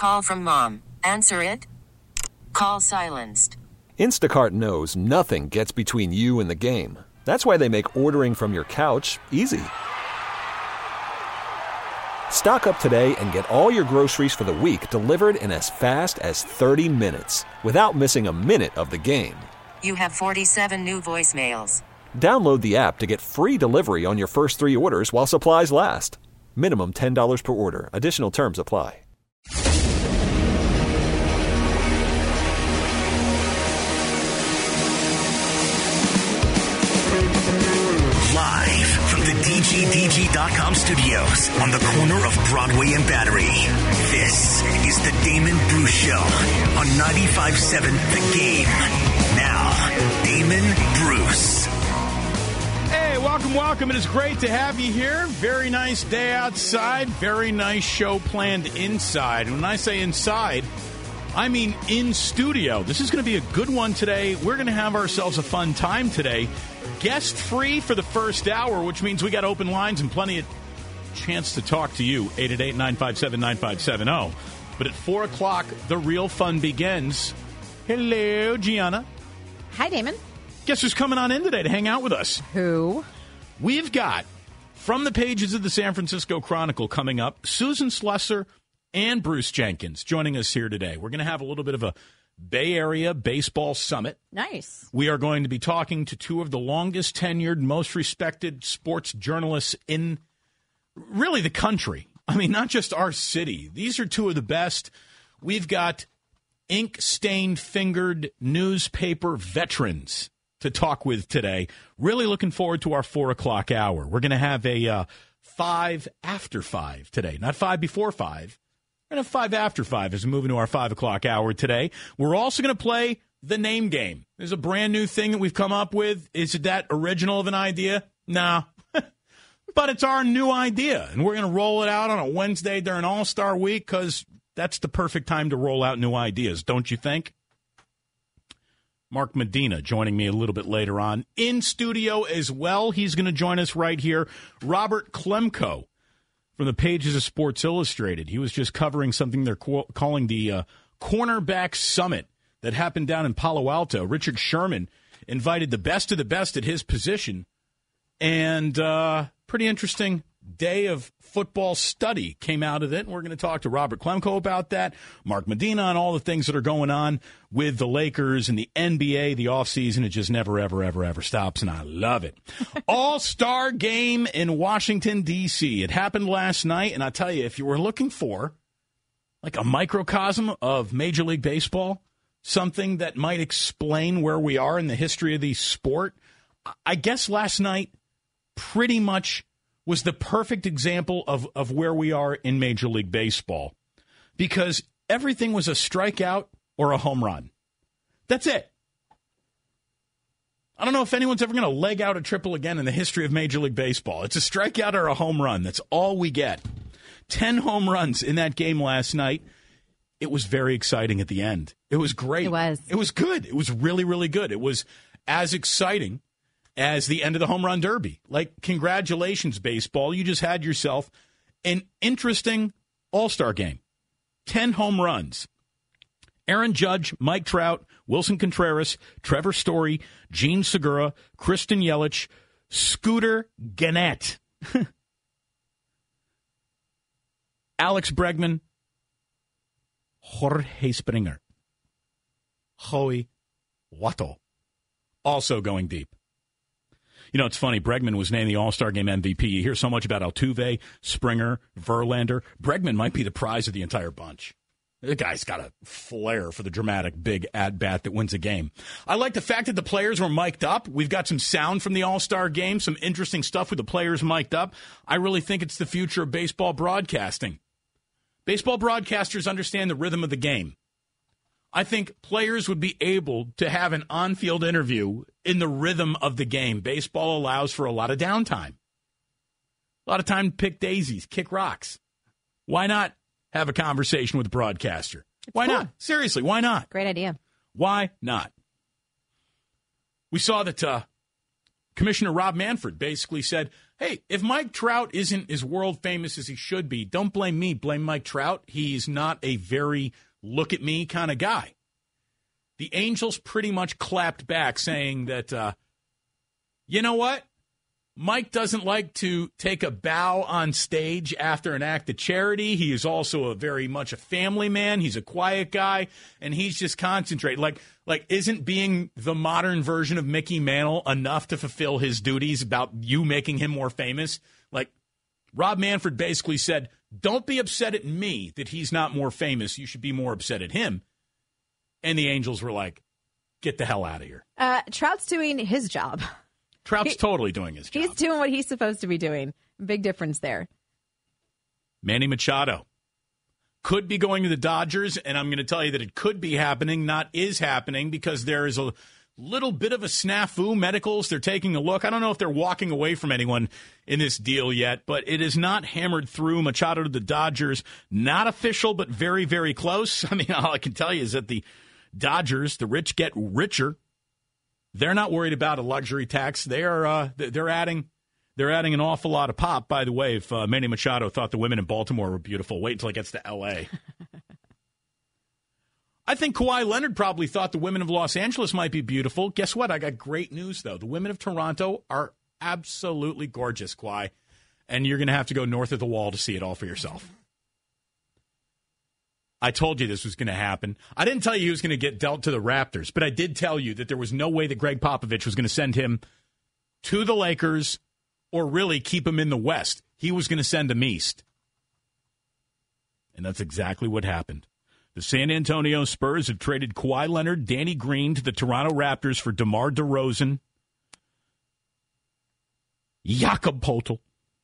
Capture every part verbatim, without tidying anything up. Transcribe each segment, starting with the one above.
Call from mom. Answer it. Call silenced. Instacart knows nothing gets between you and the game. That's why they make ordering from your couch easy. Stock up today and get all your groceries for the week delivered in as fast as thirty minutes without missing a minute of the game. You have forty-seven new voicemails. Download the app to get free delivery on your first three orders while supplies last. Minimum ten dollars per order. Additional terms apply. Live from the D G D G dot com studios on the corner of Broadway and Battery, this is the Damon Bruce Show on ninety-five point seven The Game. Now, Damon Bruce. Hey, welcome, welcome. It is great to have you here. Very nice day outside. Very nice show planned inside. And when I say inside, I mean in studio. This is going to be a good one today. We're going to have ourselves a fun time today. Guest free for the first hour, which means we got open lines and plenty of chance to talk to you. eight eight eight, nine five seven, nine five seven zero. But at four o'clock, the real fun begins. Hello, Gianna. Hi, Damon. Guess who's coming on in today to hang out with us? Who? We've got, from the pages of the San Francisco Chronicle coming up, Susan Slusser and Bruce Jenkins joining us here today. We're going to have a little bit of a Bay Area baseball summit. Nice. We are going to be talking to two of the longest tenured, most respected sports journalists in really the country. I mean, not just our city. These are two of the best. We've got ink-stained fingered newspaper veterans to talk with today. Really looking forward to our four o'clock hour. We're going to have a uh, five after five today, not five before five. We're going to have five after five as we move into our five o'clock hour today. We're also going to play the name game. There's a brand new thing that we've come up with. Is it that original of an idea? No. But it's our new idea, and we're going to roll it out on a Wednesday during All-Star Week because that's the perfect time to roll out new ideas, don't you think? Mark Medina joining me a little bit later on. In studio as well, he's going to join us right here. Robert Klemko from the pages of Sports Illustrated. He was just covering something they're co- calling the uh, Cornerback Summit that happened down in Palo Alto. Richard Sherman invited the best of the best at his position, and uh, pretty interesting day of football study came out of it. We're going to talk to Robert Klemko about that, Mark Medina, and all the things that are going on with the Lakers and the N B A, the offseason. It just never, ever, ever, ever stops, and I love it. All-Star Game in Washington, D C It happened last night, and I tell you, if you were looking for like a microcosm of Major League Baseball, something that might explain where we are in the history of the sport, I guess last night pretty much was the perfect example of, of where we are in Major League Baseball, because everything was a strikeout or a home run. That's it. I don't know if anyone's ever going to leg out a triple again in the history of Major League Baseball. It's a strikeout or a home run. That's all we get. Ten home runs in that game last night. It was very exciting at the end. It was great. It was. It was good. It was really, really good. It was as exciting as the end of the home run derby. Like, congratulations, baseball. You just had yourself an interesting all-star game. Ten home runs. Aaron Judge, Mike Trout, Wilson Contreras, Trevor Story, Gene Segura, Kristen Yelich, Scooter Gennett, Alex Bregman, Jorge Springer, Joey Votto, also going deep. You know, it's funny. Bregman was named the All-Star Game M V P. You hear so much about Altuve, Springer, Verlander. Bregman might be the prize of the entire bunch. The guy's got a flair for the dramatic big at-bat that wins a game. I like the fact that the players were mic'd up. We've got some sound from the All-Star Game, some interesting stuff with the players mic'd up. I really think it's the future of baseball broadcasting. Baseball broadcasters understand the rhythm of the game. I think players would be able to have an on-field interview in the rhythm of the game. Baseball allows for a lot of downtime. A lot of time to pick daisies, kick rocks. Why not have a conversation with a broadcaster? It's why cool. not? Seriously, why not? Great idea. Why not? We saw that uh, Commissioner Rob Manfred basically said, Hey, if Mike Trout isn't as world famous as he should be, don't blame me. Blame Mike Trout. He's not a very look at me kind of guy. The Angels pretty much clapped back saying that, uh, you know what? Mike doesn't like to take a bow on stage after an act of charity. He is also a very much a family man. He's a quiet guy, and he's just concentrated. Like, like isn't being the modern version of Mickey Mantle enough to fulfill his duties about you making him more famous? Like, Rob Manfred basically said, don't be upset at me that he's not more famous. You should be more upset at him. And the Angels were like, get the hell out of here. Uh, Trout's doing his job. Trout's he, totally doing his job. He's doing what he's supposed to be doing. Big difference there. Manny Machado could be going to the Dodgers, and I'm going to tell you that it could be happening, not is happening, because there is a little bit of a snafu. Medicals, they're taking a look. I don't know if they're walking away from anyone in this deal yet, but it is not hammered through. Machado to the Dodgers, not official, but very, very close. I mean, all I can tell you is that the Dodgers, the rich get richer. They're not worried about a luxury tax. They are. Uh, they're adding. They're adding an awful lot of pop. By the way, if uh, Manny Machado thought the women in Baltimore were beautiful, wait until it gets to L A I think Kawhi Leonard probably thought the women of Los Angeles might be beautiful. Guess what? I got great news, though. The women of Toronto are absolutely gorgeous, Kawhi. And you're going to have to go north of the wall to see it all for yourself. I told you this was going to happen. I didn't tell you he was going to get dealt to the Raptors, but I did tell you that there was no way that Greg Popovich was going to send him to the Lakers or really keep him in the West. He was going to send him east. And that's exactly what happened. The San Antonio Spurs have traded Kawhi Leonard, Danny Green to the Toronto Raptors for DeMar DeRozan, Jakob Poeltl,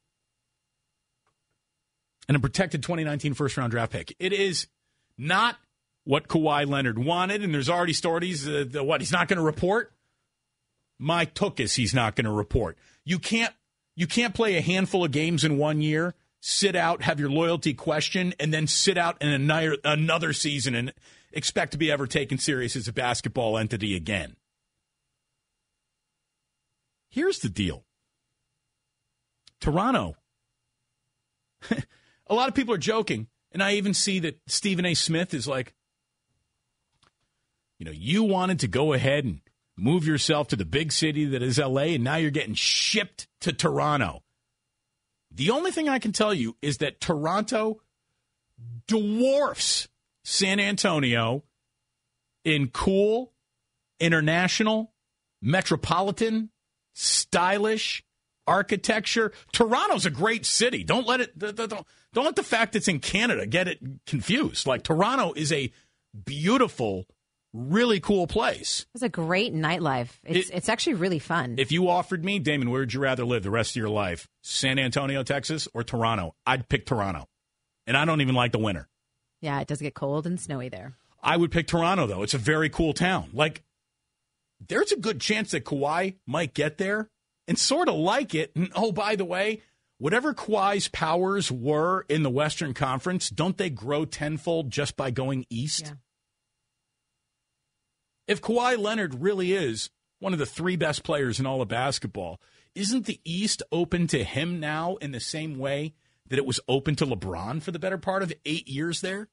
and a protected twenty nineteen first-round draft pick. It is not what Kawhi Leonard wanted, and there's already stories uh, that what he's not going to report. My tuchus, he's not going to report. You can't you can't play a handful of games in one year, sit out, have your loyalty questioned, and then sit out in another another season and expect to be ever taken serious as a basketball entity again. Here's the deal. Toronto. A lot of people are joking, and I even see that Stephen A. Smith is like, you know, you wanted to go ahead and move yourself to the big city that is L A, and now you're getting shipped to Toronto. The only thing I can tell you is that Toronto dwarfs San Antonio in cool, international, metropolitan, stylish architecture. Toronto's a great city. Don't let it don't, don't let the fact it's in Canada get it confused. Like, Toronto is a beautiful, really cool place. It's a great nightlife. It's it, it's actually really fun. If you offered me, Damon, where would you rather live the rest of your life? San Antonio, Texas, or Toronto? I'd pick Toronto. And I don't even like the winter. Yeah, it does get cold and snowy there. I would pick Toronto, though. It's a very cool town. Like, there's a good chance that Kawhi might get there and sort of like it. And, oh, by the way, whatever Kawhi's powers were in the Western Conference, don't they grow tenfold just by going east? Yeah. If Kawhi Leonard really is one of the three best players in all of basketball, isn't the East open to him now in the same way that it was open to LeBron for the better part of eight years there?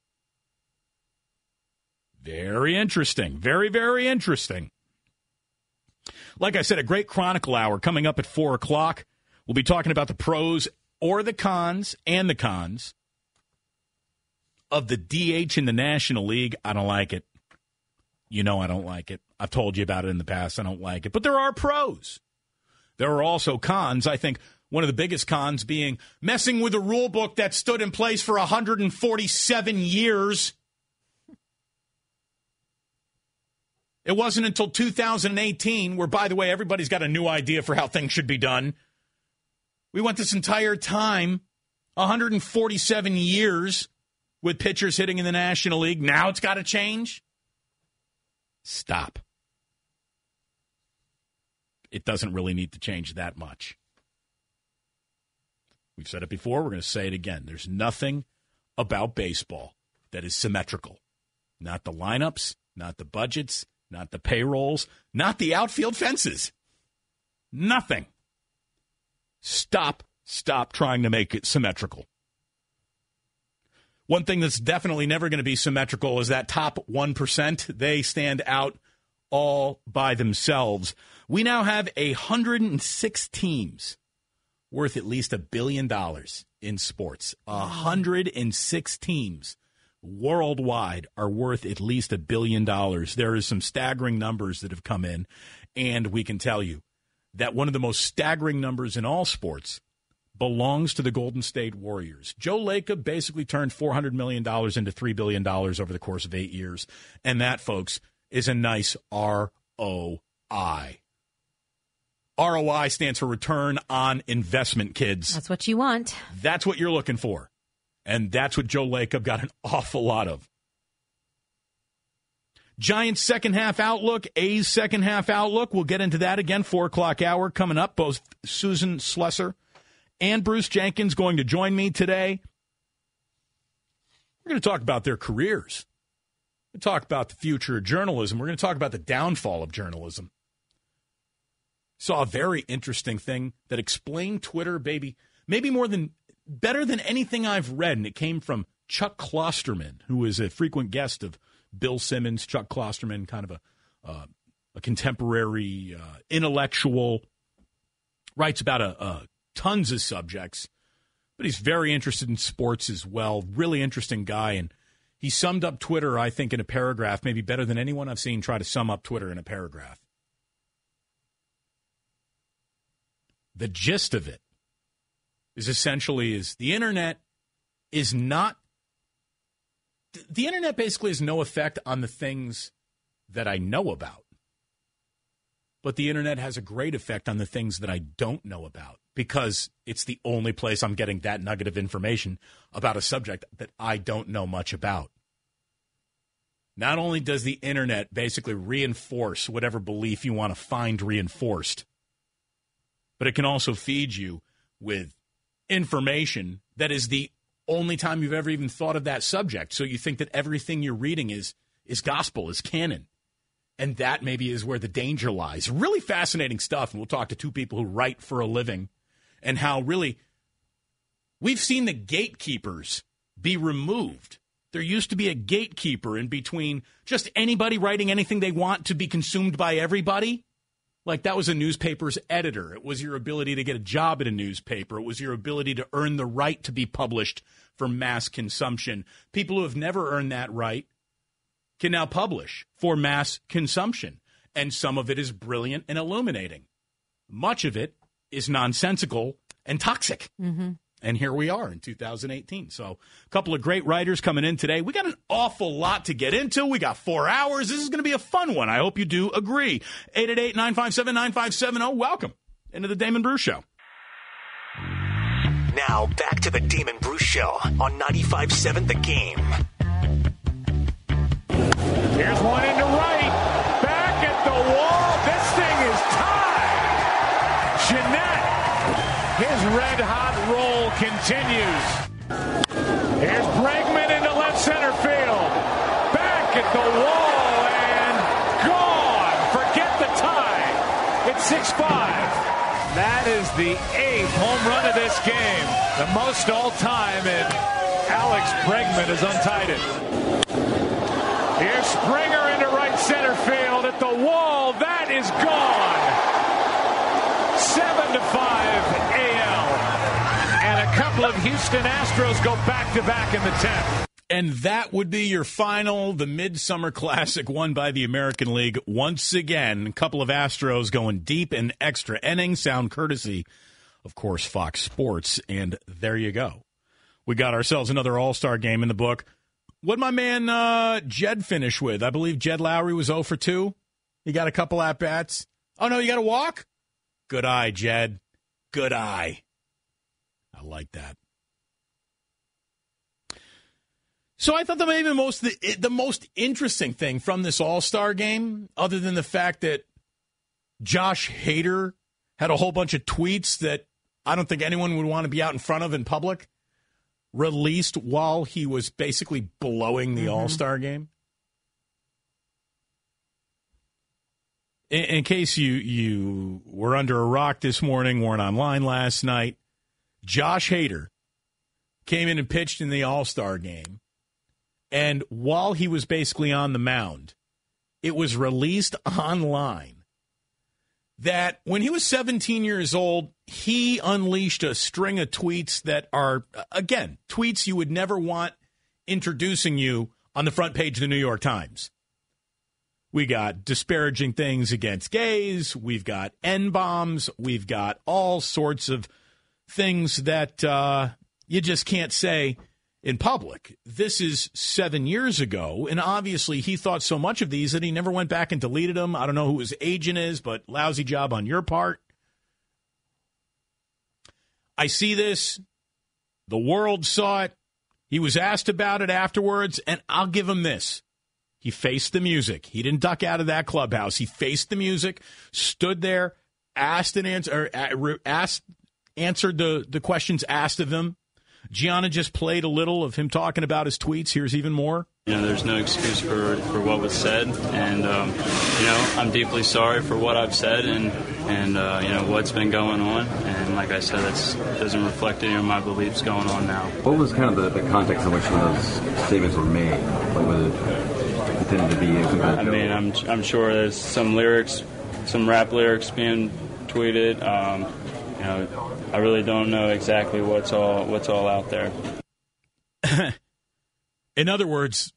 Very interesting. Very, very interesting. Like I said, a great Chronicle Hour coming up at four o'clock. We'll be talking about the pros or the cons and the cons of the D H in the National League. I don't like it. You know I don't like it. I've told you about it in the past. I don't like it. But there are pros. There are also cons. I think one of the biggest cons being messing with a rule book that stood in place for one hundred forty-seven years. It wasn't until two thousand eighteen, where, by the way, everybody's got a new idea for how things should be done. We went this entire time, one hundred forty-seven years, with pitchers hitting in the National League. Now it's got to change? Stop. It doesn't really need to change that much. We've said it before. We're going to say it again. There's nothing about baseball that is symmetrical. Not the lineups, not the budgets, not the payrolls, not the outfield fences. Nothing. Stop, stop trying to make it symmetrical. One thing that's definitely never going to be symmetrical is that top one percent. They stand out all by themselves. We now have one hundred six teams worth at least a billion dollars in sports. one hundred six teams worldwide are worth at least a billion dollars. There is some staggering numbers that have come in, and we can tell you that one of the most staggering numbers in all sports belongs to the Golden State Warriors. Joe Lacob basically turned four hundred million dollars into three billion dollars over the course of eight years, and that, folks, is a nice R O I. R O I stands for return on investment, kids. That's what you want. That's what you're looking for. And that's what Joe Lacob got an awful lot of. Giants second half outlook, A's second half outlook. We'll get into that again, four o'clock hour coming up. Both Susan Slusser and Bruce Jenkins going to join me today. We're going to talk about their careers. We're going to talk about the future of journalism. We're going to talk about the downfall of journalism. Saw a very interesting thing that explained Twitter, baby, maybe more than, better than anything I've read, and it came from Chuck Klosterman, who is a frequent guest of Bill Simmons. Chuck Klosterman, kind of a, uh, a contemporary uh, intellectual, writes about a, a tons of subjects, but he's very interested in sports as well. Really interesting guy, and he summed up Twitter, I think, in a paragraph, maybe better than anyone I've seen try to sum up Twitter in a paragraph. The gist of it is essentially is the internet is not, the internet basically has no effect on the things that I know about. But the internet has a great effect on the things that I don't know about, because it's the only place I'm getting that nugget of information about a subject that I don't know much about. Not only does the internet basically reinforce whatever belief you want to find reinforced, but it can also feed you with information that is the only time you've ever even thought of that subject. So you think that everything you're reading is is gospel, is canon. And that maybe is where the danger lies. Really fascinating stuff. And we'll talk to two people who write for a living and how really we've seen the gatekeepers be removed. There used to be a gatekeeper in between just anybody writing anything they want to be consumed by everybody. Like that was a newspaper's editor. It was your ability to get a job at a newspaper. It was your ability to earn the right to be published for mass consumption. People who have never earned that right can now publish for mass consumption. And some of it is brilliant and illuminating. Much of it is nonsensical and toxic. Mm-hmm. And here we are in two thousand eighteen. So a couple of great writers coming in today. We got an awful lot to get into. We got four hours. This is going to be a fun one. I hope you do agree. eight eight eight, nine five seven, nine five seven zero. Welcome into the Damon Bruce Show. Now back to the Damon Bruce Show on ninety-five seven The Game. Here's one into right. Back at the wall. This thing is tied. Jeanette, his red-hot roll continues. Here's Bregman into left center field. Back at the wall and gone. Forget the tie. It's six five. That is the eighth home run of this game. The most all-time, and Alex Bregman has untied it. Here's Springer into right center field at the wall. That is gone. seven to five A L. And a couple of Houston Astros go back-to-back in the tenth. And that would be your final, the Midsummer Classic won by the American League. Once again, a couple of Astros going deep in extra innings, sound courtesy, of course, Fox Sports. And there you go. We got ourselves another All-Star game in the book. What'd my man uh, Jed finish with? I believe Jed Lowry was oh for two. He got a couple at-bats. Oh, no, you got a walk? Good eye, Jed. Good eye. I like that. So I thought that maybe the most the, the most interesting thing from this All-Star game, other than the fact that Josh Hader had a whole bunch of tweets that I don't think anyone would want to be out in front of in public, released while he was basically blowing the mm-hmm. All-Star game, In, in case you, you were under a rock this morning, weren't online last night, Josh Hader came in and pitched in the All-Star game. And while he was basically on the mound, it was released online that when he was seventeen years old, he unleashed a string of tweets that are, again, tweets you would never want introducing you on the front page of the New York Times. We got disparaging things against gays. We've got N-bombs. We've got all sorts of things that uh, you just can't say in public. This is seven years ago, and obviously he thought so much of these that he never went back and deleted them. I don't know who his agent is, but lousy job on your part. I see this. The world saw it. He was asked about it afterwards, and I'll give him this. He faced the music. He didn't duck out of that clubhouse. He faced the music, stood there, asked and answer, or asked, answered the, the questions asked of him. Gianna just played a little of him talking about his tweets. Here's even more. You know, there's no excuse for, for what was said, and um, you know, I'm deeply sorry for what I've said and and uh, you know what's been going on. And like I said, that doesn't reflect any of my beliefs going on now. What was kind of the, the context in which some of those statements were made? What was it intended to be? I mean, I'm I'm sure there's some lyrics, some rap lyrics being tweeted. Um, you know, I really don't know exactly what's all what's all out there. In other words,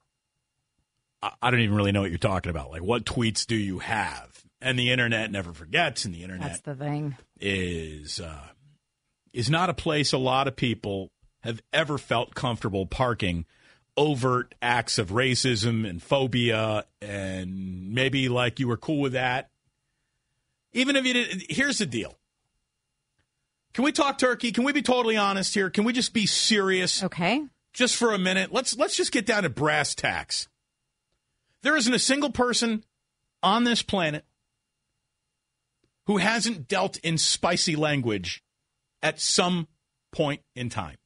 I don't even really know what you're talking about. Like, what tweets do you have? And the internet never forgets, and the internet That's the thing. is uh, is not a place a lot of people have ever felt comfortable parking overt acts of racism and phobia, and maybe like you were cool with that. Even if you didn't, here's the deal. Can we talk turkey? Can we be totally honest here? Can we just be serious? Okay. Just for a minute. Let's let's just get down to brass tacks. There isn't a single person on this planet who hasn't dealt in spicy language at some point in time.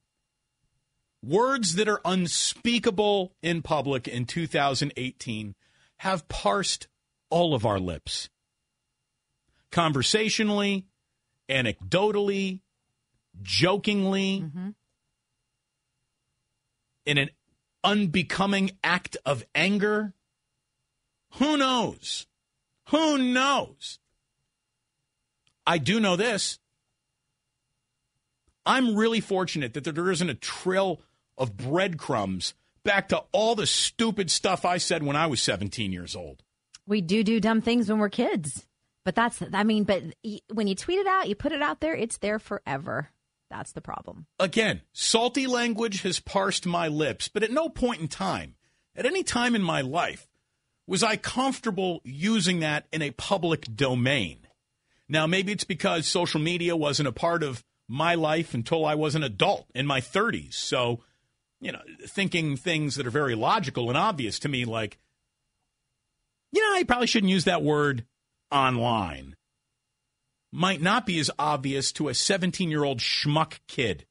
Words that are unspeakable in public in two thousand eighteen have parsed all of our lips. Conversationally, anecdotally, jokingly, mm-hmm. in an unbecoming act of anger. Who knows? Who knows? I do know this. I'm really fortunate that there isn't a trail of breadcrumbs back to all the stupid stuff I said when I was seventeen years old. We do do dumb things when we're kids. But that's, I mean, but when you tweet it out, you put it out there, it's there forever. That's the problem. Again, salty language has parsed my lips, but at no point in time, at any time in my life, was I comfortable using that in a public domain. Now, maybe it's because social media wasn't a part of my life until I was an adult in my thirties. So, you know, thinking things that are very logical and obvious to me, like, you know, I probably shouldn't use that word online, might not be as obvious to a seventeen-year-old schmuck kid.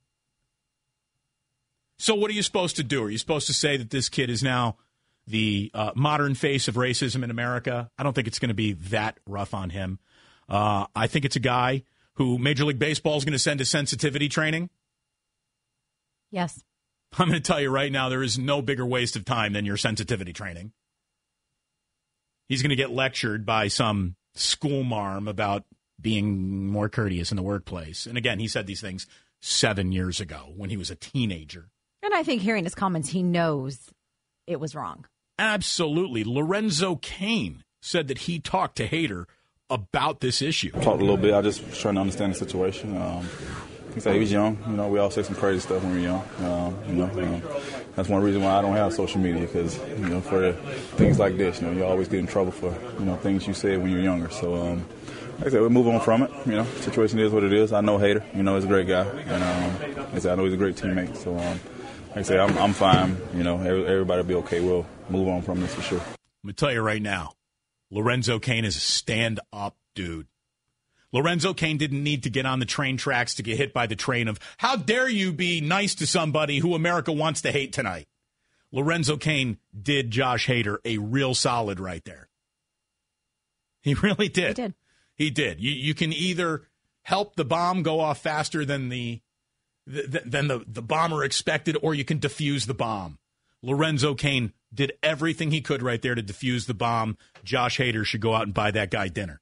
So what are you supposed to do? Are you supposed to say that this kid is now the uh, modern face of racism in America? I don't think it's going to be that rough on him. Uh, I think it's a guy who Major League Baseball is going to send to sensitivity training. Yes. I'm going to tell you right now, there is no bigger waste of time than your sensitivity training. He's going to get lectured by some school marm about being more courteous in the workplace. And again, he said these things seven years ago when he was a teenager. And I think hearing his comments, he knows it was wrong. Absolutely. Lorenzo Cain said that he talked to Hader about this issue. Talked a little bit. I just was trying to understand the situation. Um, he said he was young. You know, we all say some crazy stuff when we're young. Um, you know, um, that's one reason why I don't have social media, because, you know, for things like this, you know, you always get in trouble for, you know, things you said when you're younger. So, um, like I said, we move on from it. You know, the situation is what it is. I know Hader. You know, he's a great guy. And um, like I said, I know he's a great teammate. So, um, like I said, I'm, I'm fine. You know, everybody will be okay. We'll move on from this for sure. I'm going to tell you right now, Lorenzo Cain is a stand-up dude. Lorenzo Cain didn't need to get on the train tracks to get hit by the train of, how dare you be nice to somebody who America wants to hate tonight. Lorenzo Cain did Josh Hader a real solid right there. He really did. He did. He did. You you can either help the bomb go off faster than the, the than the, the bomber expected, or you can defuse the bomb. Lorenzo Cain did everything he could right there to defuse the bomb. Josh Hader should go out and buy that guy dinner.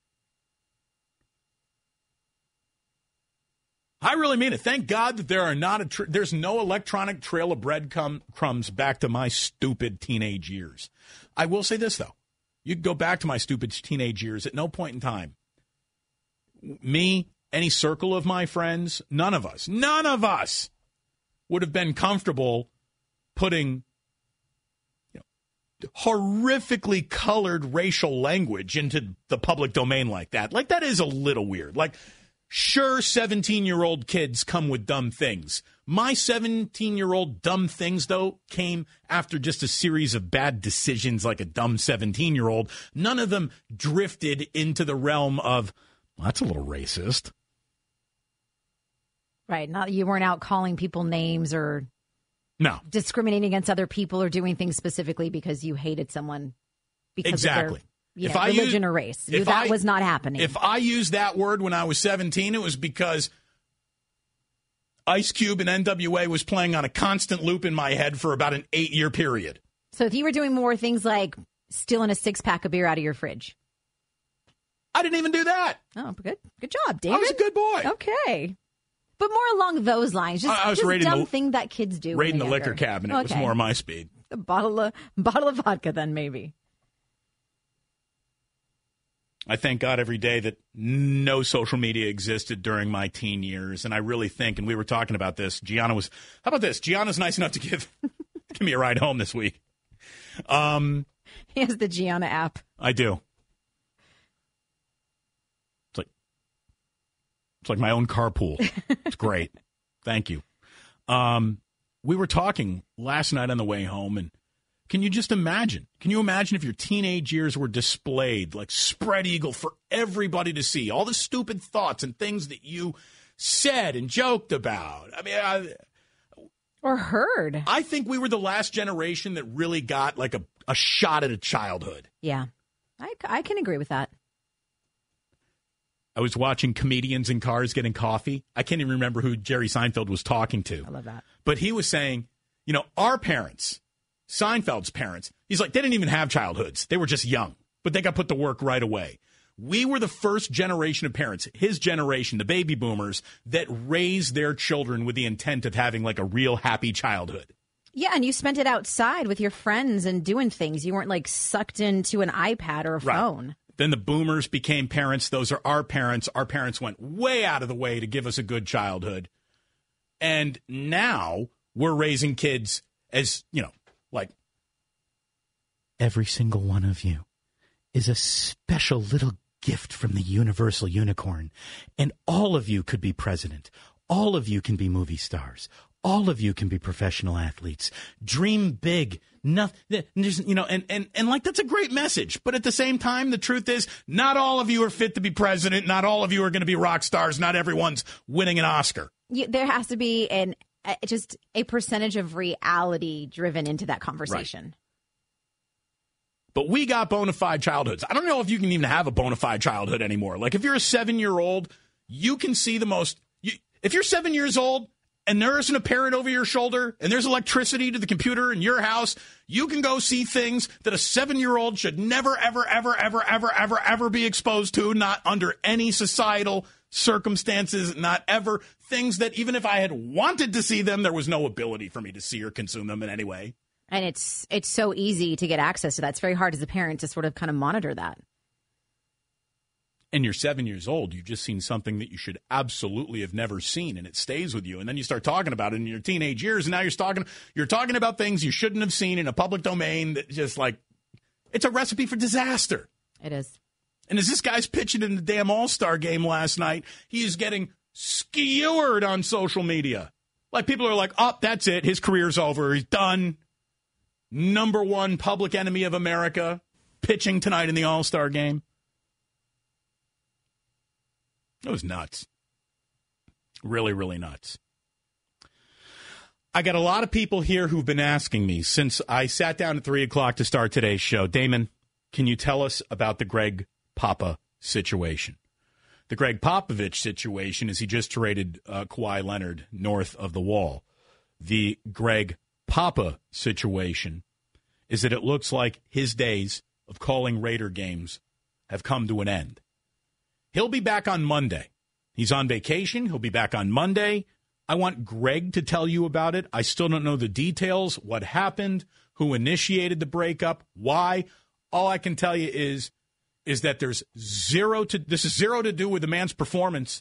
I really mean it. Thank God that there are not a tr- there's no electronic trail of breadcrumbs back to my stupid teenage years. I will say this, though. You can go back to my stupid teenage years at no point in time. Me, any circle of my friends, none of us, none of us would have been comfortable putting you know, horrifically colored racial language into the public domain like that. Like, that is a little weird. Like, sure, seventeen-year-old kids come with dumb things. My seventeen-year-old dumb things, though, came after just a series of bad decisions like a dumb seventeen-year-old. None of them drifted into the realm of, well, that's a little racist. Right. Not you weren't out calling people names or no discriminating against other people or doing things specifically because you hated someone because exactly. of their you if know, I religion use, or race. You, that I, was not happening. If I used that word when I was seventeen, it was because Ice Cube and N W A was playing on a constant loop in my head for about an eight-year period. So if you were doing more things like stealing a six-pack of beer out of your fridge. I didn't even do that. Oh, good. Good job, David. I was a good boy. Okay. But more along those lines. Just, I was just raiding dumb the, thing that kids do. Raiding the younger. liquor cabinet okay. was more my speed. A bottle of, bottle of vodka then, maybe. I thank God every day that no social media existed during my teen years. And I really think, and we were talking about this, Gianna was, how about this? Gianna's nice enough to give, give me a ride home this week. Um, he has the Gianna app. I do. It's like, it's like my own carpool. It's great. Thank you. Um, we were talking last night on the way home, and can you just imagine? Can you imagine if your teenage years were displayed like spread eagle for everybody to see? All the stupid thoughts and things that you said and joked about. I mean, I, or heard. I think we were the last generation that really got like a, a shot at a childhood. Yeah, I, I can agree with that. I was watching comedians in cars getting coffee. I can't even remember who Jerry Seinfeld was talking to. I love that. But he was saying, you know, our parents, Seinfeld's parents, he's like, they didn't even have childhoods. They were just young, but they got put to work right away. We were the first generation of parents, his generation, the baby boomers, that raised their children with the intent of having like a real happy childhood. Yeah, and you spent it outside with your friends and doing things. You weren't like sucked into an iPad or a right. phone. Then the boomers became parents. Those are our parents. Our parents went way out of the way to give us a good childhood. And now we're raising kids as, you know, like every single one of you is a special little gift from the universal unicorn. And all of you could be president. All of you can be movie stars. All of you can be professional athletes. Dream big. Nothing, you know, and, and, and like that's a great message. But at the same time, the truth is, not all of you are fit to be president. Not all of you are going to be rock stars. Not everyone's winning an Oscar. You, there has to be an uh, just a percentage of reality driven into that conversation. Right. But we got bona fide childhoods. I don't know if you can even have a bona fide childhood anymore. Like if you're a seven-year-old, you can see the most. You, if you're seven years old, and there isn't a parent over your shoulder, and there's electricity to the computer in your house, you can go see things that a seven-year-old should never, ever, ever, ever, ever, ever, ever be exposed to, not under any societal circumstances, not ever. Things that even if I had wanted to see them, there was no ability for me to see or consume them in any way. And it's it's so easy to get access to that. It's very hard as a parent to sort of kind of monitor that. And you're seven years old, you've just seen something that you should absolutely have never seen, and it stays with you. And then you start talking about it in your teenage years, and now you're talking you're talking about things you shouldn't have seen in a public domain that just like, it's a recipe for disaster. It is. And as this guy's pitching in the damn All-Star game last night, he is getting skewered on social media. Like people are like, oh, that's it. His career's over. He's done. Number one public enemy of America pitching tonight in the All-Star game. It was nuts. Really, really nuts. I got a lot of people here who've been asking me since I sat down at three o'clock to start today's show. Damon, can you tell us about the Greg Papa situation. The Greg Popovich situation is he just traded uh, Kawhi Leonard north of the wall. The Greg Papa situation is that it looks like his days of calling Raider games have come to an end. He'll be back on Monday. He's on vacation. He'll be back on Monday. I want Greg to tell you about it. I still don't know the details, what happened, who initiated the breakup, why. All I can tell you is, is that there's zero to, this is zero to do with the man's performance.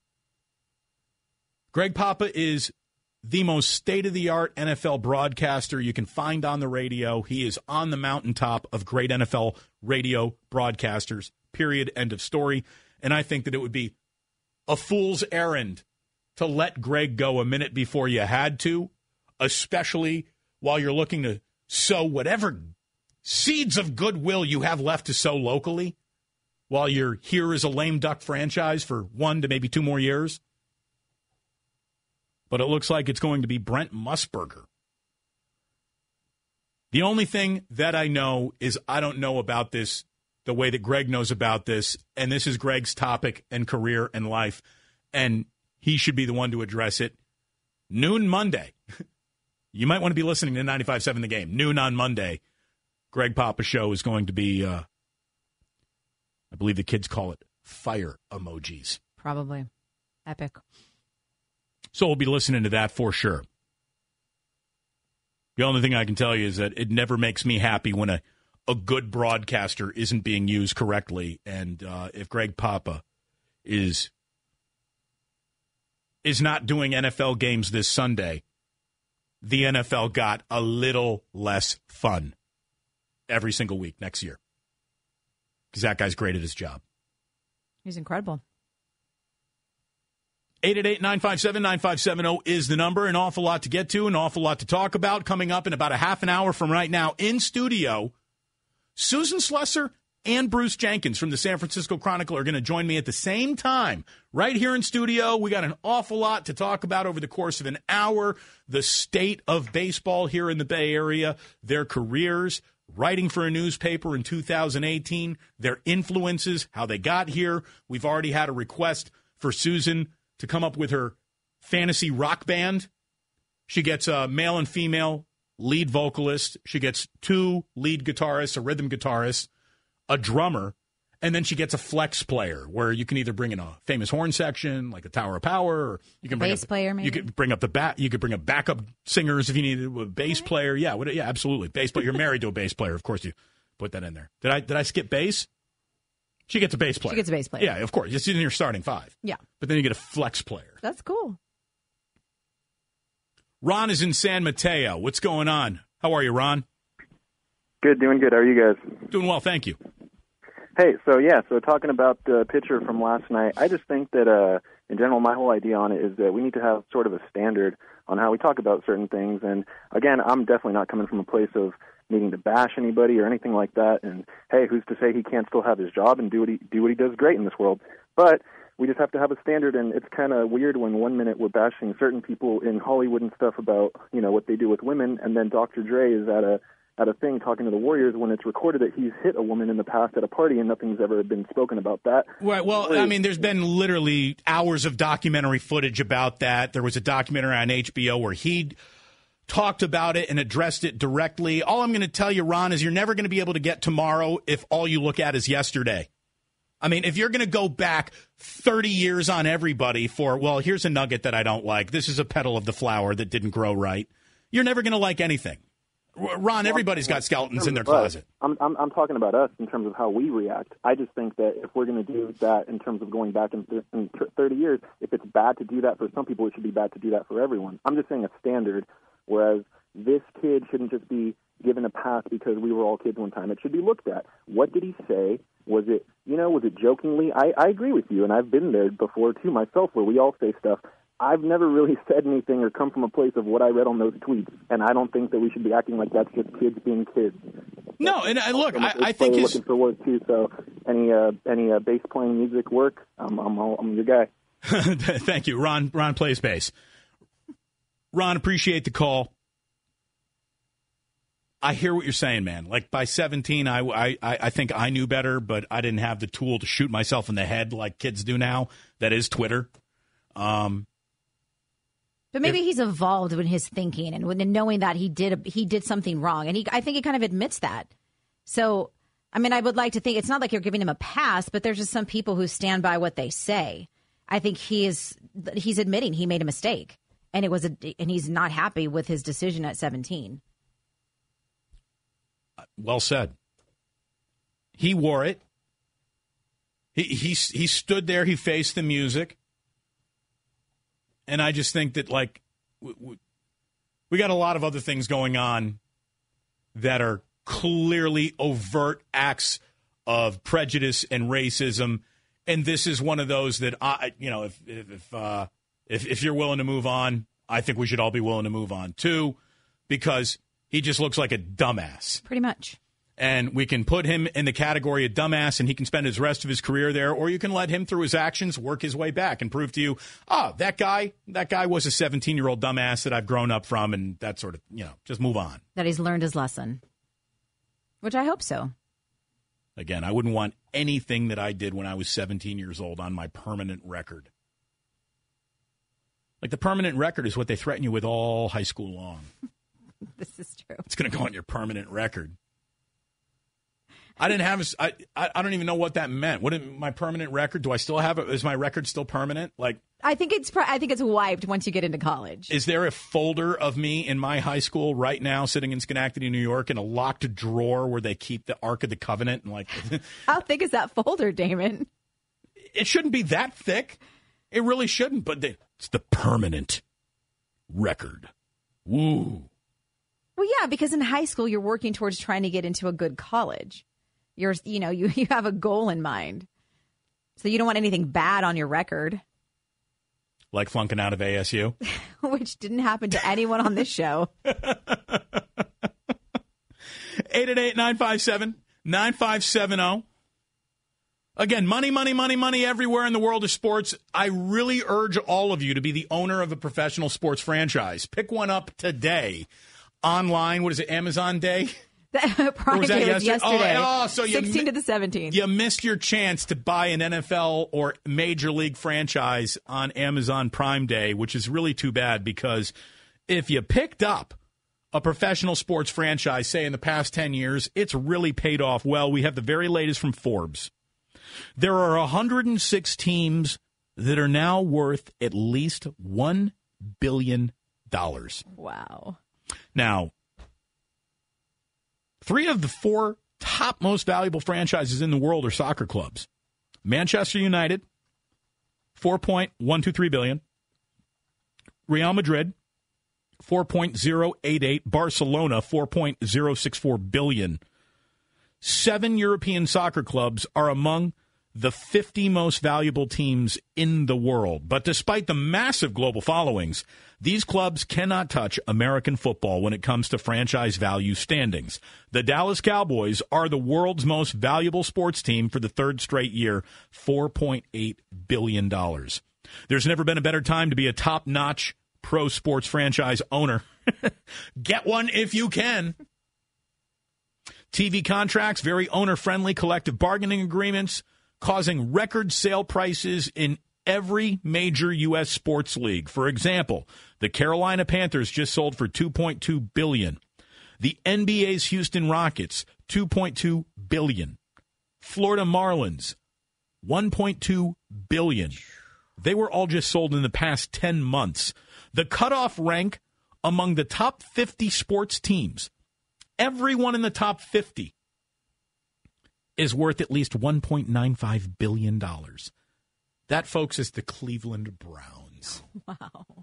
Greg Papa is the most state-of-the-art N F L broadcaster you can find on the radio. He is on the mountaintop of great N F L radio broadcasters, period, end of story. And I think that it would be a fool's errand to let Greg go a minute before you had to, especially while you're looking to sow whatever seeds of goodwill you have left to sow locally while you're here as a lame duck franchise for one to maybe two more years. But it looks like it's going to be Brent Musburger. The only thing that I know is I don't know about this the way that Greg knows about this, and this is Greg's topic and career and life, and he should be the one to address it. Noon Monday. You might want to be listening to ninety-five point seven The Game. Noon on Monday. Greg Papa Show is going to be, uh, I believe the kids call it fire emojis. Probably. Epic. So we'll be listening to that for sure. The only thing I can tell you is that it never makes me happy when a, a good broadcaster isn't being used correctly. And uh, if Greg Papa is is not doing N F L games this Sunday, the N F L got a little less fun every single week next year. Because that guy's great at his job. He's incredible. eight eight eight, nine five seven, nine five seven zero is the number. An awful lot to get to, an awful lot to talk about. Coming up in about a half an hour from right now in studio, Susan Slusser and Bruce Jenkins from the San Francisco Chronicle are going to join me at the same time right here in studio. We got an awful lot to talk about over the course of an hour. The state of baseball here in the Bay Area, their careers, writing for a newspaper in two thousand eighteen, their influences, how they got here. We've already had a request for Susan to come up with her fantasy rock band. She gets a male and female lead vocalist. She gets two lead guitarists, a rhythm guitarist, a drummer, and then she gets a flex player where you can either bring in a famous horn section like a Tower of Power, or you can bring bass up, player. Maybe you could bring up the bat. You could bring up backup singers if you needed a bass player. Yeah, what, yeah, absolutely. Bass player. You're married to a bass player, of course. You put that in there. Did I did I skip bass? She gets a bass player. She gets a bass player. Yeah, of course. It's in your starting five. Yeah. But then you get a flex player. That's cool. Ron is in San Mateo. What's going on? How are you, Ron? Good, doing good. How are you guys? Doing well, thank you. Hey, so yeah, so talking about the pitcher from last night, I just think that, uh, in general, my whole idea on it is that we need to have sort of a standard on how we talk about certain things. And again, I'm definitely not coming from a place of needing to bash anybody or anything like that. And hey, who's to say he can't still have his job and do what he do what he does great in this world? But we just have to have a standard, and it's kind of weird when one minute we're bashing certain people in Hollywood and stuff about, you know, what they do with women, and then Doctor Dre is at a at a thing talking to the Warriors when it's recorded that he's hit a woman in the past at a party and nothing's ever been spoken about that. Right. Well, I mean, there's been literally hours of documentary footage about that. There was a documentary on H B O where he talked about it and addressed it directly. All I'm going to tell you, Ron, is you're never going to be able to get tomorrow if all you look at is yesterday. I mean, if you're going to go back thirty years on everybody for, well, here's a nugget that I don't like, this is a petal of the flower that didn't grow right, you're never going to like anything. Ron, everybody's got skeletons in their closet. I'm, I'm, I'm talking about us in terms of how we react. I just think that if we're going to do that in terms of going back in, th- in thirty years, if it's bad to do that for some people, it should be bad to do that for everyone. I'm just saying a standard, whereas this kid shouldn't just be given a pass because we were all kids one time. It should be looked at. What did he say? Was it, you know, was it jokingly? I, I agree with you, and I've been there before, too, myself, where we all say stuff. I've never really said anything or come from a place of what I read on those tweets, and I don't think that we should be acting like that's just kids being kids. No, and I, look, I, I think he's looking for work too. So any uh, any uh, bass playing music work, I'm I'm, all, I'm your guy. Thank you, Ron. Ron plays bass. Ron, appreciate the call. I hear what you're saying, man. Like by seventeen, I, I, I think I knew better, but I didn't have the tool to shoot myself in the head like kids do now. That is Twitter. Um, but maybe if, he's evolved in his thinking and when knowing that he did he did something wrong, and he I think he kind of admits that. So, I mean, I would like to think it's not like you're giving him a pass, but there's just some people who stand by what they say. I think he is he's admitting he made a mistake, and it was a, and he's not happy with his decision at seventeen. Well said. He wore it. He he he stood there. He faced the music, and I just think that like we, we got a lot of other things going on that are clearly overt acts of prejudice and racism, and this is one of those that I you know if if if, uh, if if you're willing to move on, I think we should all be willing to move on too, because he just looks like a dumbass. Pretty much. And we can put him in the category of dumbass, and he can spend his rest of his career there, or you can let him, through his actions, work his way back and prove to you, oh, that guy, that guy was a seventeen-year-old dumbass that I've grown up from, and that sort of, you know, just move on. That he's learned his lesson, which I hope so. Again, I wouldn't want anything that I did when I was seventeen years old on my permanent record. Like the permanent record is what they threaten you with all high school long. This is true. It's going to go on your permanent record. I didn't have a, I, I don't even know what that meant. What my permanent record? Do I still have it? Is my record still permanent? Like, I think it's I think it's wiped once you get into college. Is there a folder of me in my high school right now, sitting in Schenectady, New York, in a locked drawer where they keep the Ark of the Covenant? And like, how thick is that folder, Damon? It shouldn't be that thick. It really shouldn't. But they, it's the permanent record. Woo. Well, yeah, because in high school you're working towards trying to get into a good college. You're, you know, you, you have a goal in mind. So you don't want anything bad on your record. Like flunking out of A S U? Which didn't happen to anyone on this show. eight eight eight, nine five seven, nine five seven zero. Again, money, money, money, money everywhere in the world of sports. I really urge all of you to be the owner of a professional sports franchise. Pick one up today. Online, what is it, Amazon Day? Prime was Day that was yesterday? yesterday. Oh, oh, so you sixteenth mi- to the seventeenth. You missed your chance to buy an N F L or Major League franchise on Amazon Prime Day, which is really too bad because if you picked up a professional sports franchise, say in the past ten years, it's really paid off well. We have the very latest from Forbes. There are one hundred six teams that are now worth at least one billion dollars. Wow. Now, three of the four top most valuable franchises in the world are soccer clubs. Manchester United, four point one two three billion dollars. Real Madrid, four point zero eight eight. Barcelona, four point zero six four billion dollars. Seven European soccer clubs are among the fifty most valuable teams in the world. But despite the massive global followings, these clubs cannot touch American football when it comes to franchise value standings. The Dallas Cowboys are the world's most valuable sports team for the third straight year, four point eight billion dollars. There's never been a better time to be a top-notch pro sports franchise owner. Get one if you can. T V contracts, very owner-friendly collective bargaining agreements, causing record sale prices in every major U S sports league. For example, the Carolina Panthers just sold for two point two billion dollars. The N B A's Houston Rockets, two point two billion dollars. Florida Marlins, one point two billion dollars. They were all just sold in the past ten months. The cutoff rank among the top fifty sports teams, everyone in the top fifty, is worth at least one point nine five billion dollars. That, folks, is the Cleveland Browns. Wow.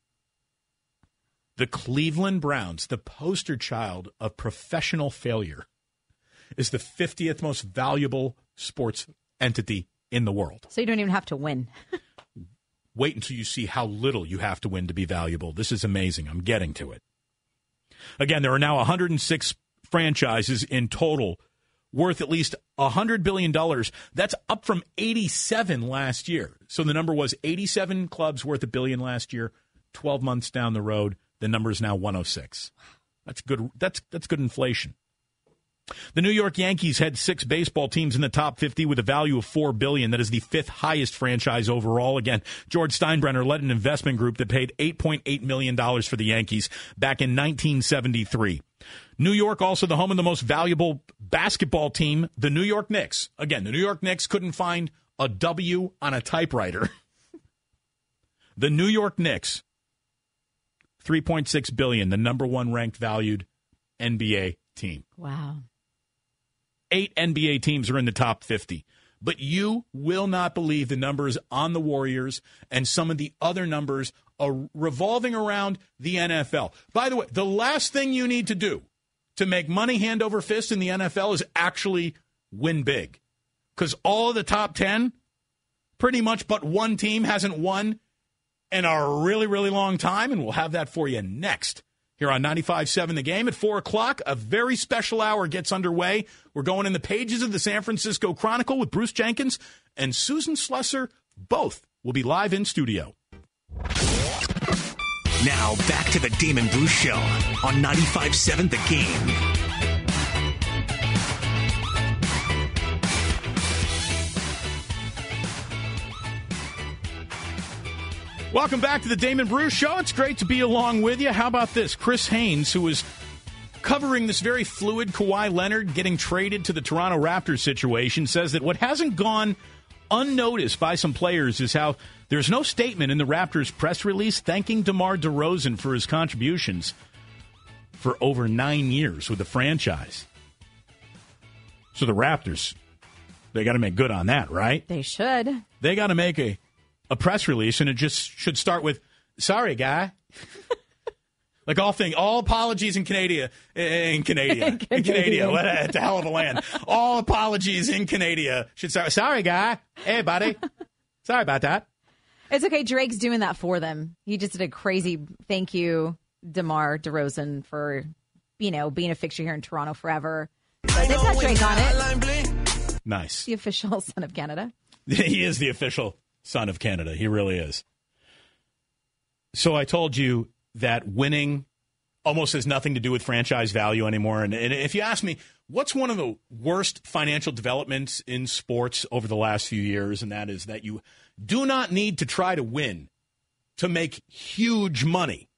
The Cleveland Browns, the poster child of professional failure, is the fiftieth most valuable sports entity in the world. So you don't even have to win. Wait until you see how little you have to win to be valuable. This is amazing. I'm getting to it. Again, there are now one hundred six franchises in total worth at least one hundred billion dollars. That's up from eighty-seven last year. So the number was eighty-seven clubs worth a billion last year. twelve months down the road, the number is now one hundred six. That's good. That's that's good inflation. The New York Yankees had six baseball teams in the top fifty with a value of four billion dollars. That is the fifth highest franchise overall. Again, George Steinbrenner led an investment group that paid eight point eight million dollars for the Yankees back in nineteen seventy-three. New York, also the home of the most valuable basketball team, the New York Knicks. Again, the New York Knicks couldn't find a W on a typewriter. The New York Knicks, three point six billion dollars, the number one ranked valued N B A team. Wow. Eight N B A teams are in the top fifty. But you will not believe the numbers on the Warriors and some of the other numbers are revolving around the N F L. By the way, the last thing you need to do to make money hand over fist in the N F L is actually win big. Because all of the top ten, pretty much but one team hasn't won in a really, really long time, and we'll have that for you next. Here on ninety-five point seven The Game at four o'clock, a very special hour gets underway. We're going in the pages of the San Francisco Chronicle with Bruce Jenkins and Susan Slusser. Both will be live in studio. Now, back to the Damon Bruce Show on ninety-five point seven The Game. Welcome back to the Damon Bruce Show. It's great to be along with you. How about this? Chris Haynes, who was covering this very fluid Kawhi Leonard getting traded to the Toronto Raptors situation, says that what hasn't gone unnoticed by some players is how there's no statement in the Raptors press release thanking DeMar DeRozan for his contributions for over nine years with the franchise. So the Raptors, they got to make good on that, right? They should. They got to make a a press release, and it just should start with, sorry, guy. Like all thing, all apologies in Canada, in Canada, in Canada, what a, it's a hell of a land. All apologies in Canada should start, sorry, guy. Hey, buddy. Sorry about that. It's okay. Drake's doing that for them. He just did a crazy thank you, DeMar DeRozan, for, you know, being a fixture here in Toronto forever. So they've got Drake on it. Nice. The official son of Canada. He is the official son of Canada. He really is. So I told you that winning almost has nothing to do with franchise value anymore. And, and if you ask me, what's one of the worst financial developments in sports over the last few years? And that is that you do not need to try to win to make huge money.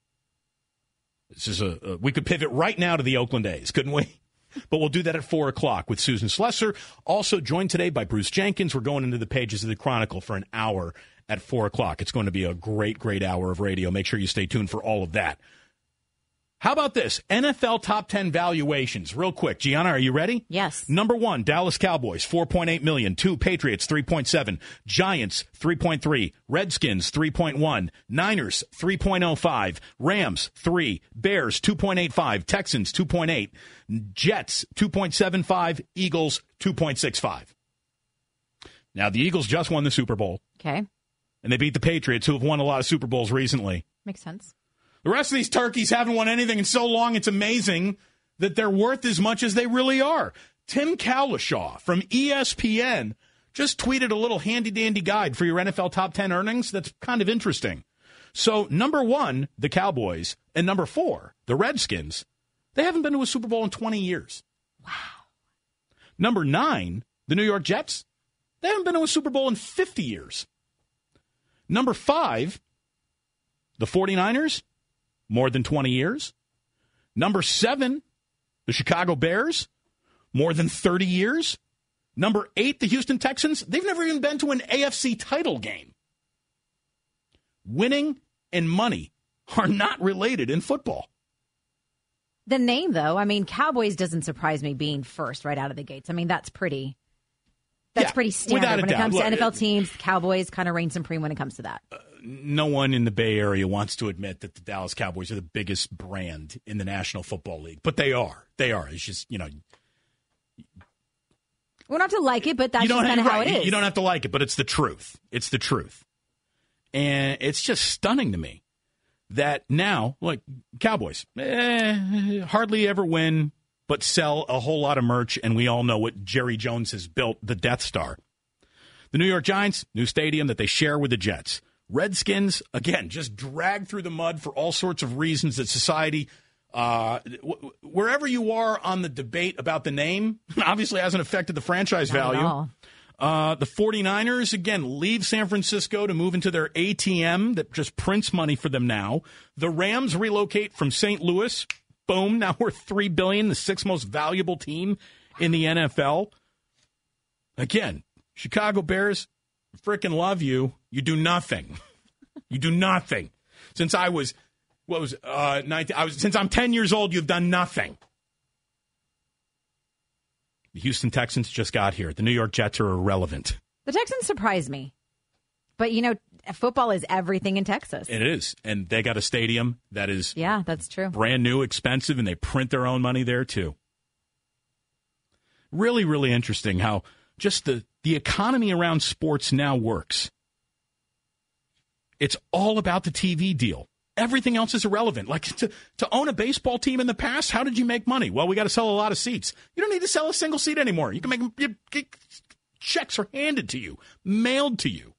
This is a, a we could pivot right now to the Oakland A's, couldn't we? But we'll do that at four o'clock with Susan Slusser. Also joined today by Bruce Jenkins. We're going into the pages of the Chronicle for an hour at four o'clock. It's going to be a great, great hour of radio. Make sure you stay tuned for all of that. How about this? N F L top ten valuations. Real quick. Gianna, are you ready? Yes. Number one, Dallas Cowboys, four point eight million dollars. Two, Patriots, three point seven. Giants, three point three. Redskins, three point one. Niners, three point oh five. Rams, three. Bears, two point eight five. Texans, two point eight. Jets, two point seven five. Eagles, two point six five. Now, the Eagles just won the Super Bowl. Okay. And they beat the Patriots, who have won a lot of Super Bowls recently. Makes sense. The rest of these turkeys haven't won anything in so long, it's amazing that they're worth as much as they really are. Tim Cowlishaw from E S P N just tweeted a little handy-dandy guide for your N F L top ten earnings that's kind of interesting. So, number one, the Cowboys, and number four, the Redskins, they haven't been to a Super Bowl in twenty years. Wow. Number nine, the New York Jets, they haven't been to a Super Bowl in fifty years. Number five, the 49ers, more than twenty years. Number seven, the Chicago Bears, more than thirty years. Number eight, the Houston Texans. They've never even been to an A F C title game. Winning and money are not related in football. The name, though, I mean, Cowboys doesn't surprise me being first right out of the gates. I mean, that's pretty that's yeah, pretty standard when it doubt. comes Look, to N F L teams. The Cowboys kind of reign supreme when it comes to that. Uh, no one in the Bay Area wants to admit that the Dallas Cowboys are the biggest brand in the National Football League, but they are. They are. It's just, you know. We don't have to like it, but that's you don't just kind of have, how right, it is. You don't have to like it, but it's the truth. It's the truth. And it's just stunning to me that now, like, Cowboys, eh, hardly ever win, but sell a whole lot of merch, and we all know what Jerry Jones has built, the Death Star. The New York Giants, new stadium that they share with the Jets. Redskins, again, just dragged through the mud for all sorts of reasons that society Uh, w- wherever you are on the debate about the name, obviously hasn't affected the franchise Not at value. all. Uh, the 49ers, again, leave San Francisco to move into their A T M that just prints money for them now. The Rams relocate from Saint Louis. Boom, now worth three billion dollars, the sixth most valuable team in the N F L. Again, Chicago Bears, frickin' love you. You do nothing. You do nothing. Since I was, what was, uh, nineteen, I was, since I'm ten years old, you've done nothing. The Houston Texans just got here. The New York Jets are irrelevant. The Texans surprised me. But, you know, football is everything in Texas. It is. And they got a stadium that is yeah, that's true. brand new, expensive, and they print their own money there, too. Really, really interesting how just the, the economy around sports now works. It's all about the T V deal. Everything else is irrelevant. Like, to, to own a baseball team in the past, how did you make money? Well, we got to sell a lot of seats. You don't need to sell a single seat anymore. You can make you, you, checks are handed to you, mailed to you.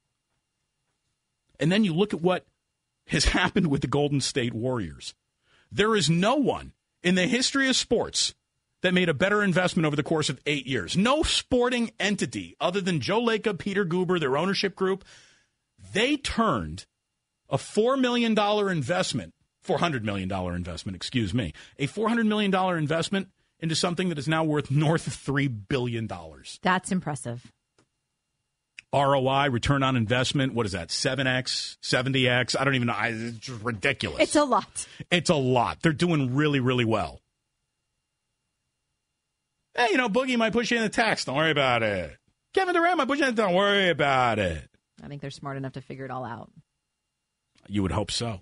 And then you look at what has happened with the Golden State Warriors. There is no one in the history of sports that made a better investment over the course of eight years. No sporting entity other than Joe Lacob, Peter Guber, their ownership group. They turned a four million dollars investment, four hundred million dollars investment, excuse me, a four hundred million dollars investment into something that is now worth north of three billion dollars. That's impressive. R O I, return on investment, what is that, seven X, seventy X? I don't even know. It's just ridiculous. It's a lot. It's a lot. They're doing really, really well. Hey, you know, Boogie might push you in the tax. Don't worry about it. Kevin Durant might push you in the Don't worry about it. I think they're smart enough to figure it all out. You would hope so.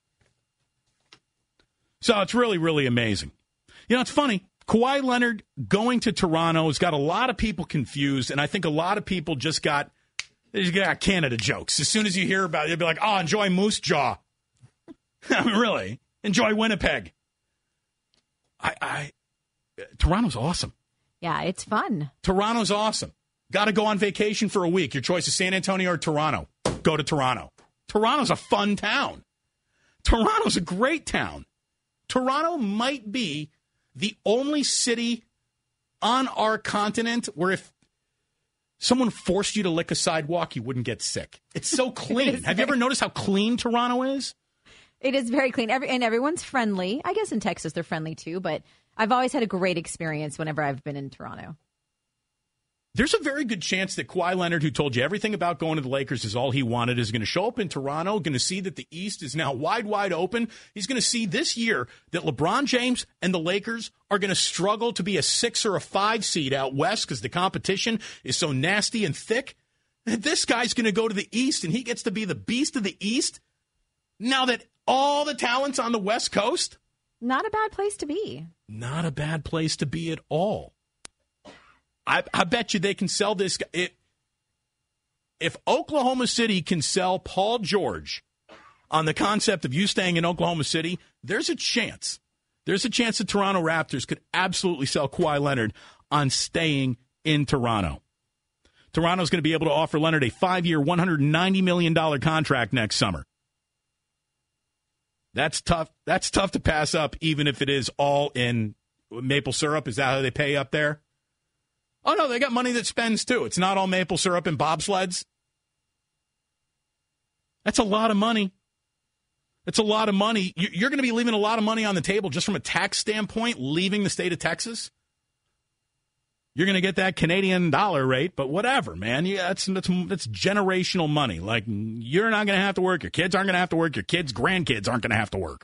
So it's really, really amazing. You know, it's funny. Kawhi Leonard going to Toronto has got a lot of people confused, and I think a lot of people just got, they just got Canada jokes. As soon as you hear about it, you'll be like, oh, enjoy Moose Jaw. I mean, really? Enjoy Winnipeg. I, I, Toronto's awesome. Yeah, it's fun. Toronto's awesome. Got to go on vacation for a week. Your choice is San Antonio or Toronto. Go to Toronto. Toronto's a fun town. Toronto's a great town. Toronto might be the only city on our continent where if someone forced you to lick a sidewalk, you wouldn't get sick. It's so clean. Have you ever noticed how clean Toronto is? It is very clean. Every, and everyone's friendly. I guess in Texas they're friendly too, but I've always had a great experience whenever I've been in Toronto. There's a very good chance that Kawhi Leonard, who told you everything about going to the Lakers is all he wanted, is going to show up in Toronto, going to see that the East is now wide, wide open. He's going to see this year that LeBron James and the Lakers are going to struggle to be a six or a five seed out west because the competition is so nasty and thick. This guy's going to go to the East, and he gets to be the beast of the East now that all the talent's on the West Coast. Not a bad place to be. Not a bad place to be at all. I, I bet you they can sell this guy. It, if Oklahoma City can sell Paul George on the concept of you staying in Oklahoma City, there's a chance. There's a chance the Toronto Raptors could absolutely sell Kawhi Leonard on staying in Toronto. Toronto's going to be able to offer Leonard a five-year, one hundred ninety million dollars contract next summer. That's tough. That's tough to pass up, even if it is all in maple syrup. Is that how they pay up there? Oh, no, they got money that spends, too. It's not all maple syrup and bobsleds. That's a lot of money. That's a lot of money. You're going to be leaving a lot of money on the table just from a tax standpoint, leaving the state of Texas. You're going to get that Canadian dollar rate, but whatever, man. Yeah, that's, that's, that's generational money. Like, you're not going to have to work. Your kids aren't going to have to work. Your kids' grandkids aren't going to have to work.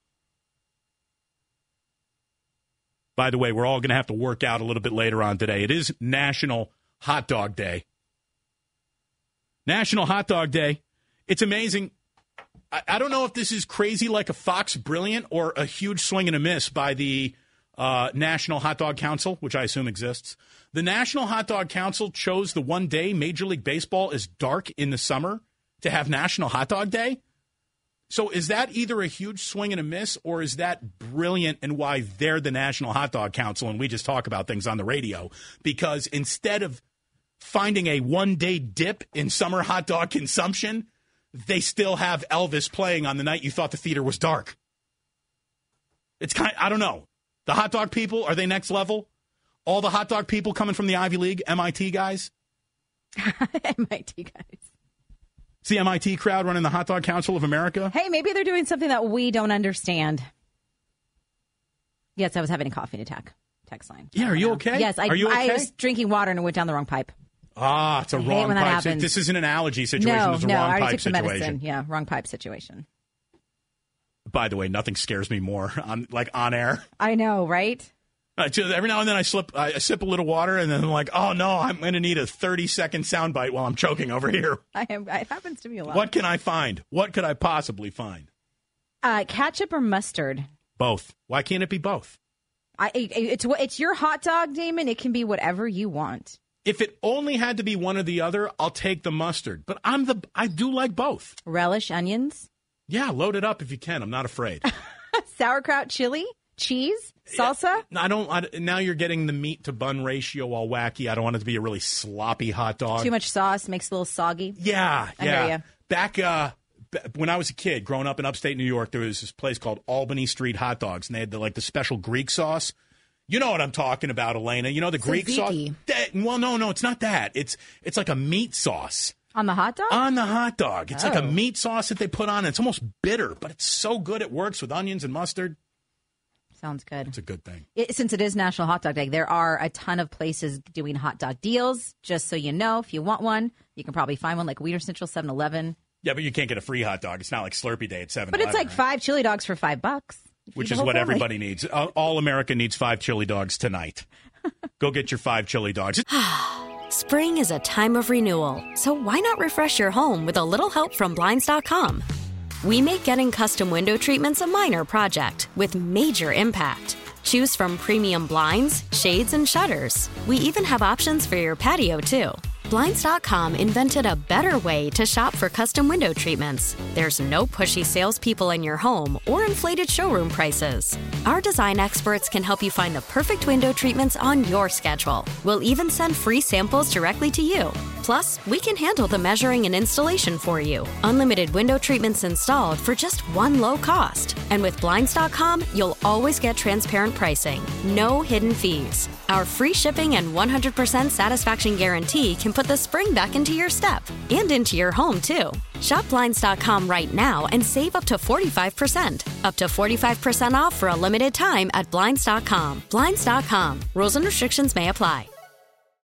By the way, we're all going to have to work out a little bit later on today. It is National Hot Dog Day. National Hot Dog Day. It's amazing. I, I don't know if this is crazy like a Fox Brilliant or a huge swing and a miss by the uh, National Hot Dog Council, which I assume exists. The National Hot Dog Council chose the one day Major League Baseball is dark in the summer to have National Hot Dog Day. So is that either a huge swing and a miss, or is that brilliant and why they're the National Hot Dog Council and we just talk about things on the radio? Because instead of finding a one-day dip in summer hot dog consumption, they still have Elvis playing on the night you thought the theater was dark. It's kind I don't know. The hot dog people, are they next level? All the hot dog people coming from the Ivy League, M I T guys? M I T guys. It's the M I T crowd running the Hot Dog Council of America? Hey, maybe they're doing something that we don't understand. Yes, I was having a coughing attack. Text line. Yeah, are you okay? Yes, I, are you okay? I was drinking water and it went down the wrong pipe. Ah, it's a I hate wrong when that pipe. happens. This isn't an allergy situation. No, it's a no, wrong I already pipe took the situation. medicine. Yeah, wrong pipe situation. By the way, nothing scares me more on like on air. I know, right? Uh, just every now and then I slip, I sip a little water, and then I'm like, oh no, I'm going to need a thirty second soundbite while I'm choking over here. I am. It happens to me a lot. What can I find? What could I possibly find? Uh, ketchup or mustard? Both. Why can't it be both? I, it, it's it's your hot dog, Damon. It can be whatever you want. If it only had to be one or the other, I'll take the mustard. But I'm the I do like both. Relish, onions. Yeah, load it up if you can. I'm not afraid. Sauerkraut, chili, cheese, salsa. Yeah, I don't. I, now you're getting the meat to bun ratio all wacky. I don't want it to be a really sloppy hot dog. Too much sauce makes it a little soggy. Yeah, I yeah. hear ya. Back uh, b- when I was a kid, growing up in upstate New York, there was this place called Albany Street Hot Dogs, and they had the, like the special Greek sauce. You know what I'm talking about, Elena. You know the Greek Tzatziki. sauce. That, well, no, no, it's not that. It's it's like a meat sauce. On the hot dog? On the hot dog. It's Oh. like a meat sauce that they put on. It's almost bitter, but it's so good. It works with onions and mustard. Sounds good. It's a good thing. It, since it is National Hot Dog Day, there are a ton of places doing hot dog deals. Just so you know, if you want one, you can probably find one like Wiener Central, seven eleven. Yeah, but you can't get a free hot dog. It's not like Slurpee Day at seven. But it's like five chili dogs for five bucks. Which Feed is the whole what family. everybody needs. All, all America needs five chili dogs tonight. Go get your five chili dogs. Spring is a time of renewal, so why not refresh your home with a little help from Blinds dot com? We make getting custom window treatments a minor project with major impact. Choose from premium blinds, shades, and shutters. We even have options for your patio, too. Blinds dot com invented a better way to shop for custom window treatments. There's no pushy salespeople in your home or inflated showroom prices. Our design experts can help you find the perfect window treatments on your schedule. We'll even send free samples directly to you. Plus, we can handle the measuring and installation for you. Unlimited window treatments installed for just one low cost. And with Blinds dot com, you'll always get transparent pricing. No hidden fees. Our free shipping and one hundred percent satisfaction guarantee can put the spring back into your step and into your home, too. Shop Blinds dot com right now and save up to forty-five percent. Up to forty-five percent off for a limited time at Blinds dot com. Blinds dot com. Rules and restrictions may apply.